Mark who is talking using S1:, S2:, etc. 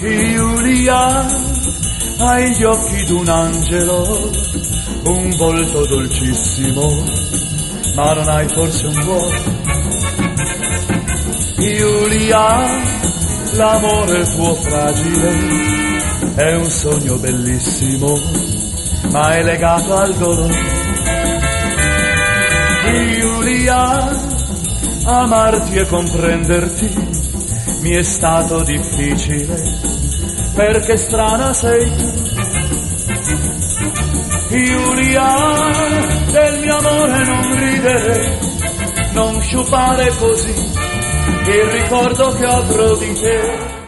S1: Giulia, hai gli occhi d'un angelo, un volto dolcissimo, ma non hai forse un cuore? Giulia, l'amore tuo fragile è un sogno bellissimo, ma è legato al dolore. Giulia, amarti e comprenderti mi è stato difficile, perché strana sei tu. Giulia, del mio amore non ridere, non sciupare così il ricordo che avrò di te.